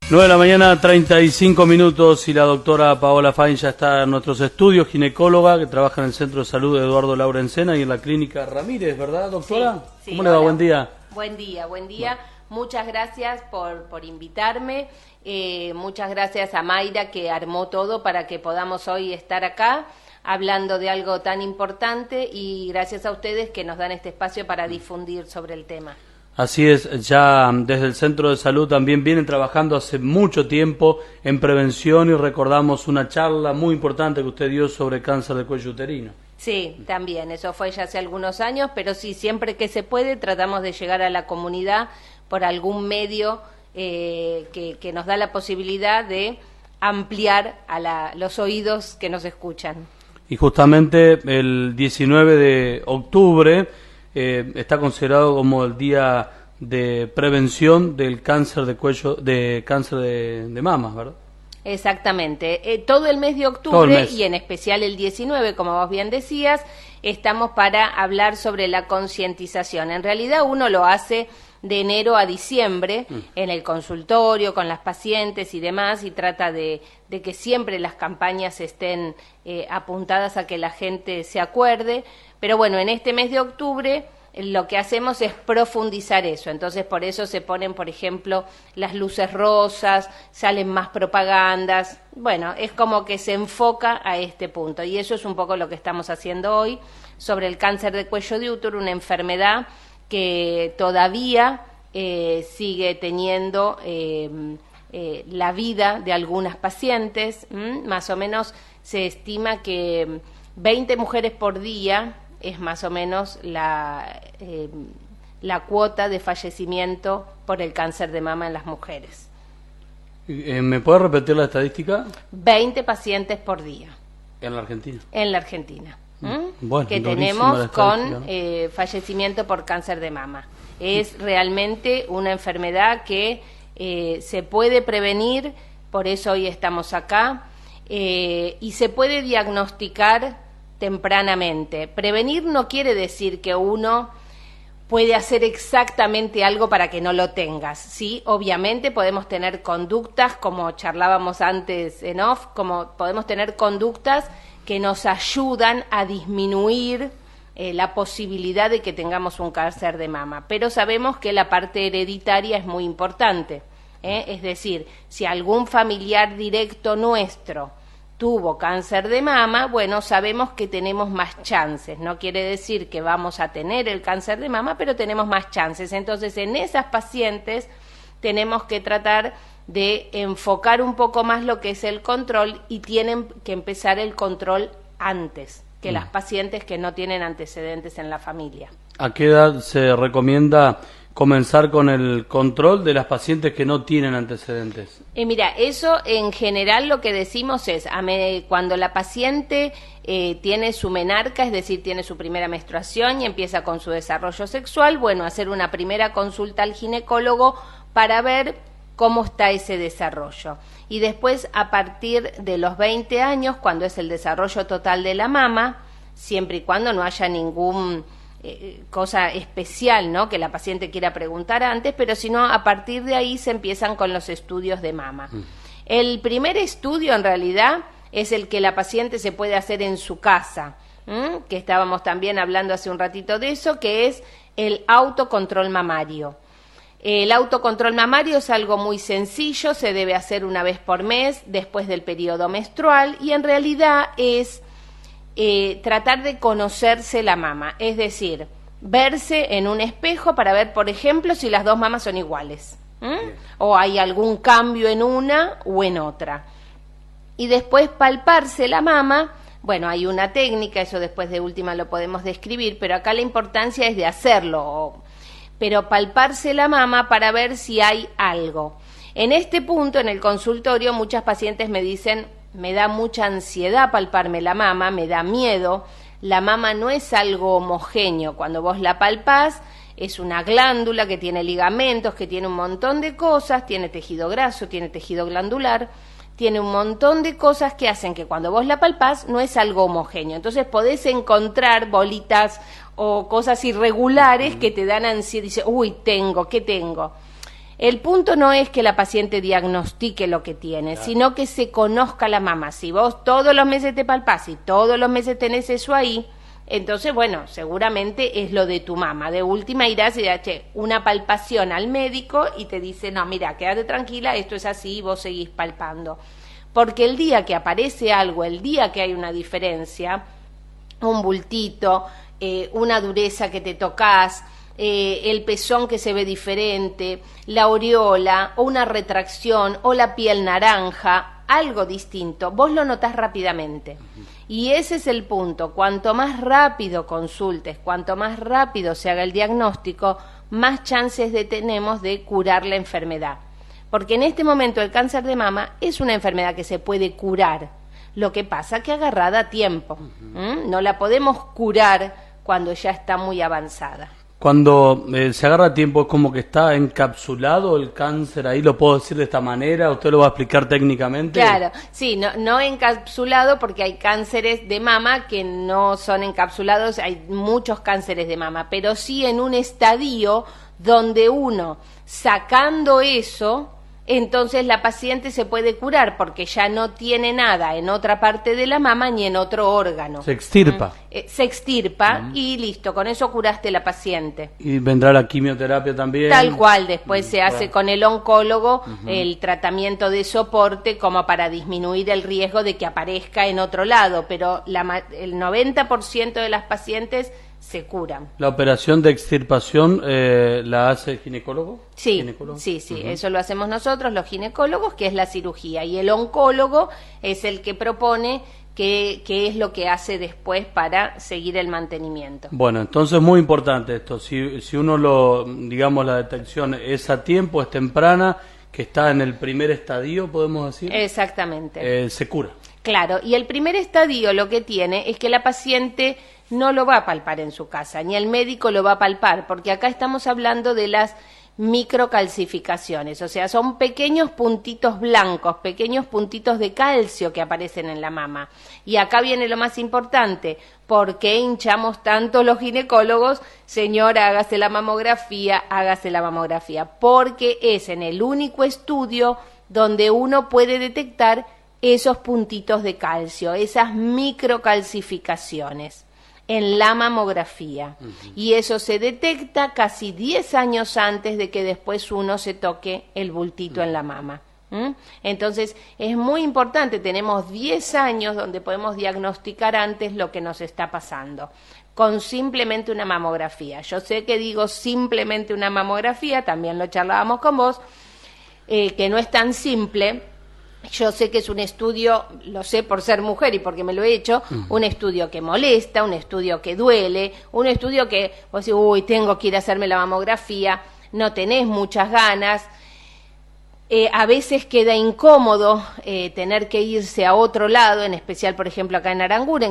9 de la mañana, 35 minutos, y la doctora Paola Fain ya está en nuestros estudios, ginecóloga que trabaja en el Centro de Salud de Eduardo Laurencena y en la Clínica Ramírez, ¿verdad, doctora? Sí, ¿Cómo le va? Buen día. Buen día. Bueno. Muchas gracias por invitarme. Muchas gracias a Mayra, que armó todo para que podamos hoy estar acá hablando de algo tan importante, y gracias a ustedes que nos dan este espacio para difundir sobre el tema. Así es, ya desde el Centro de Salud también vienen trabajando hace mucho tiempo en prevención, y recordamos una charla muy importante que usted dio sobre cáncer de cuello uterino. Sí, también, eso fue ya hace algunos años, pero sí, siempre que se puede tratamos de llegar a la comunidad por algún medio que nos da la posibilidad de ampliar a los oídos que nos escuchan. Y justamente el 19 de octubre está considerado como el día de prevención del cáncer de cuello, cáncer de mama, ¿verdad? Exactamente. Todo el mes de octubre y en especial el 19, como vos bien decías, estamos para hablar sobre la concientización. En realidad uno lo hace de enero a diciembre en el consultorio con las pacientes y demás, y trata de que siempre las campañas estén apuntadas a que la gente se acuerde. Pero bueno, en este mes de octubre lo que hacemos es profundizar eso. Entonces, por eso se ponen, por ejemplo, las luces rosas, salen más propagandas. Bueno, es como que se enfoca a este punto, y eso es un poco lo que estamos haciendo hoy sobre el cáncer de cuello de útero, una enfermedad que todavía sigue teniendo la vida de algunas pacientes. Más o menos se estima que 20 mujeres por día es más o menos la cuota de fallecimiento por el cáncer de mama en las mujeres. ¿Me puede repetir la estadística? 20 pacientes por día. ¿En la Argentina? En la Argentina. Bueno, que tenemos con fallecimiento por cáncer de mama. Es realmente una enfermedad que se puede prevenir, por eso hoy estamos acá, y se puede diagnosticar tempranamente. Prevenir no quiere decir que uno puede hacer exactamente algo para que no lo tengas, ¿sí? Obviamente podemos tener conductas, como charlábamos antes en off, como podemos tener conductas que nos ayudan a disminuir la posibilidad de que tengamos un cáncer de mama. Pero sabemos que la parte hereditaria es muy importante, es decir, si algún familiar directo nuestro tuvo cáncer de mama, bueno, sabemos que tenemos más chances. No quiere decir que vamos a tener el cáncer de mama, pero tenemos más chances. Entonces, en esas pacientes tenemos que tratar de enfocar un poco más lo que es el control, y tienen que empezar el control antes que las pacientes que no tienen antecedentes en la familia. ¿A qué edad se recomienda comenzar con el control de las pacientes que no tienen antecedentes? Mira, eso en general lo que decimos es, cuando la paciente tiene su menarca, es decir, tiene su primera menstruación y empieza con su desarrollo sexual, bueno, hacer una primera consulta al ginecólogo para ver cómo está ese desarrollo. Y después, a partir de los 20 años, cuando es el desarrollo total de la mama, siempre y cuando no haya ningún cosa especial, ¿no?, que la paciente quiera preguntar antes, pero si no, a partir de ahí se empiezan con los estudios de mama. El primer estudio, en realidad, es el que la paciente se puede hacer en su casa, que estábamos también hablando hace un ratito de eso, que es el autocontrol mamario. El autocontrol mamario es algo muy sencillo, se debe hacer una vez por mes después del periodo menstrual, y en realidad es tratar de conocerse la mama, es decir, verse en un espejo para ver, por ejemplo, si las dos mamas son iguales, o hay algún cambio en una o en otra. Y después palparse la mama. Bueno, hay una técnica, eso después de última lo podemos describir, pero acá la importancia es de hacerlo, pero palparse la mama para ver si hay algo. En este punto, en el consultorio, muchas pacientes me dicen: me da mucha ansiedad palparme la mama, me da miedo. La mama no es algo homogéneo. Cuando vos la palpás, es una glándula que tiene ligamentos, que tiene un montón de cosas, tiene tejido graso, tiene tejido glandular, tiene un montón de cosas que hacen que cuando vos la palpás no es algo homogéneo. Entonces podés encontrar bolitas o cosas irregulares que te dan ansiedad. Dice, uy, ¿qué tengo? El punto no es que la paciente diagnostique lo que tiene, Claro. sino que se conozca la mama. Si vos todos los meses te palpás y todos los meses tenés eso ahí, entonces, bueno, seguramente es lo de tu mama. De última irás y dirás, che, una palpación al médico y te dice, no, mira, quédate tranquila, esto es así y vos seguís palpando. Porque el día que aparece algo, el día que hay una diferencia, un bultito, una dureza que te tocas, el pezón que se ve diferente, la aureola, o una retracción, o la piel naranja, algo distinto, vos lo notás rápidamente. Y ese es el punto, cuanto más rápido consultes, cuanto más rápido se haga el diagnóstico, más chances tenemos de curar la enfermedad. Porque en este momento el cáncer de mama es una enfermedad que se puede curar, lo que pasa que agarrada a tiempo. No la podemos curar cuando ya está muy avanzada. Cuando se agarra a tiempo, es como que está encapsulado el cáncer ahí, lo puedo decir de esta manera, ¿usted lo va a explicar técnicamente? Claro, sí, no encapsulado porque hay cánceres de mama que no son encapsulados, hay muchos cánceres de mama, pero sí en un estadio donde uno, sacando eso, entonces la paciente se puede curar porque ya no tiene nada en otra parte de la mama ni en otro órgano. Se extirpa. Se extirpa y listo, con eso curaste la paciente. Y vendrá la quimioterapia también. Tal cual, después se hace con el oncólogo el tratamiento de soporte como para disminuir el riesgo de que aparezca en otro lado, pero el 90% de las pacientes se curan. ¿La operación de extirpación la hace el ginecólogo? Sí, ¿Ginecólogo? sí, eso lo hacemos nosotros, los ginecólogos, que es la cirugía, y el oncólogo es el que propone qué es lo que hace después para seguir el mantenimiento. Bueno, entonces muy importante esto, si uno digamos, la detección es a tiempo, es temprana, que está en el primer estadio, podemos decir. Exactamente. Se cura. Claro, y el primer estadio lo que tiene es que la paciente no lo va a palpar en su casa, ni el médico lo va a palpar, porque acá estamos hablando de las microcalcificaciones, o sea, son pequeños puntitos blancos, pequeños puntitos de calcio que aparecen en la mama. Y acá viene lo más importante, ¿por qué hinchamos tanto los ginecólogos? Señora, hágase la mamografía, porque es en el único estudio donde uno puede detectar esos puntitos de calcio, esas microcalcificaciones en la mamografía. Y eso se detecta casi 10 años antes de que después uno se toque el bultito en la mama. Entonces es muy importante, tenemos 10 años donde podemos diagnosticar antes lo que nos está pasando con simplemente una mamografía. Yo sé que digo simplemente una mamografía, también lo charlábamos con vos, que no es tan simple. Yo sé que es un estudio, lo sé por ser mujer y porque me lo he hecho, un estudio que molesta, un estudio que duele, un estudio que vos decís, uy, tengo que ir a hacerme la mamografía, no tenés muchas ganas, a veces queda incómodo tener que irse a otro lado, en especial, por ejemplo, acá en Aranguren,